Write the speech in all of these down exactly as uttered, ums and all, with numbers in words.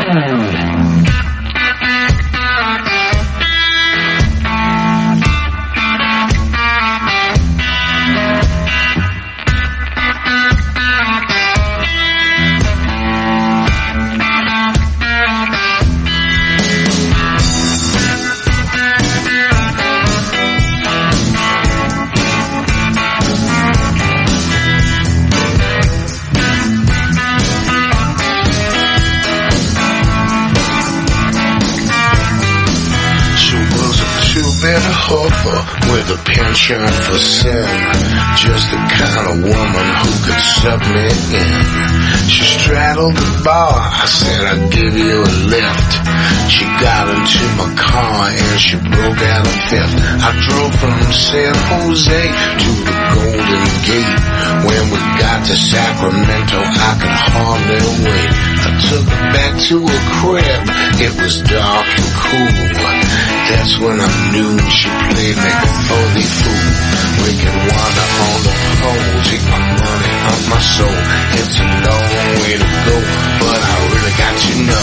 With a penchant for sin, just the kind of woman who could suck me in. She straddled the bar, I said I'd give you a lift. She got into my car and she broke out a fifth. I drove from San Jose to the Golden Gate. When we got to Sacramento, I could hardly wait. I took her back to her crib, it was dark and cool. That's when I knew she played me for the fool. We can wander on the pole, take my money off my soul. It's a long way to go, but I really got to know.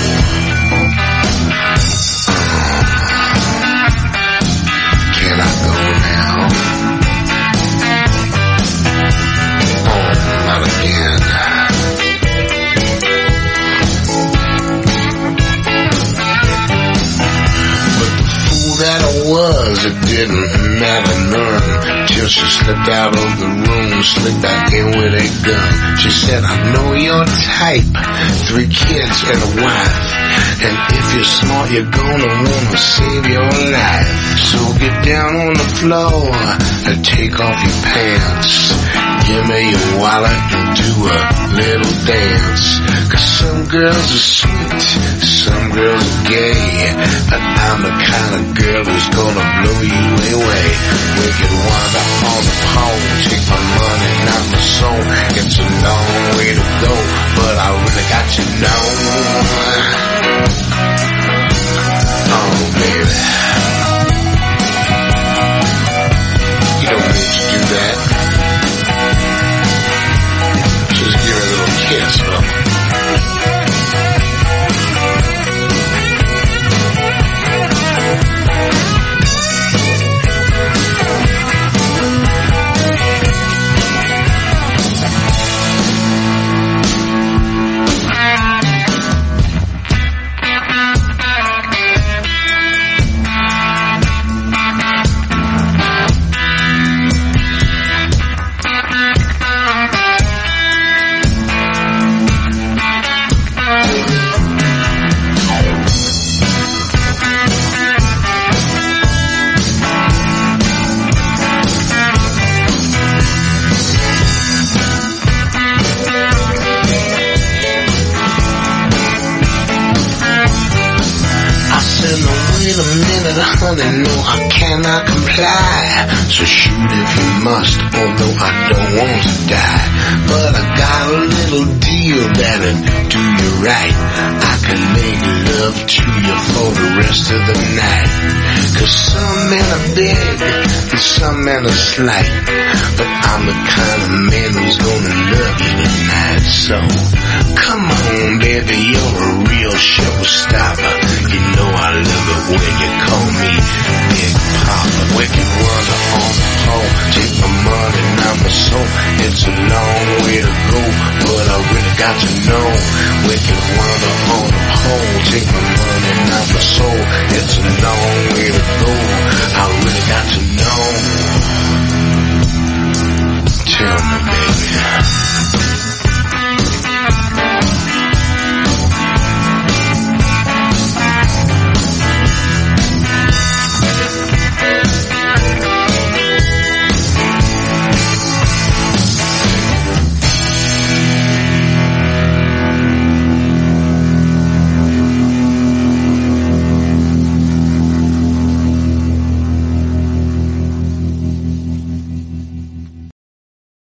Can I go now? Oh, not again. That I was, it didn't matter none, till she slipped out of the room, slipped back in with a gun. She said, I know your type, three kids and a wife, and if you're smart, you're gonna wanna save your life. So get down on the floor and take off your pants. Give me your wallet and do a little dance. Cause some girls are sweet, some girls are gay, but I'm the kind of girl who's gonna blow you away. We can wander on the pole, take my money, not my soul. It's a long way to go, but I really got to know. Oh, baby, you don't need to do that. Just give her a little kiss, huh? Honey, no, I cannot comply. So shoot if you must, although I don't want to die. But I got a little deal that'll do you right. I can make love to you for the rest of the night. Cause some men are big and some men are slight, but I'm the kind of man who's gonna love you tonight. So come on, baby, you're a real showstopper. You know I love it when you call me Big Papa. We can wander on the pole, take my money, not my soul. It's a long way to go, but I really got to know. We can wander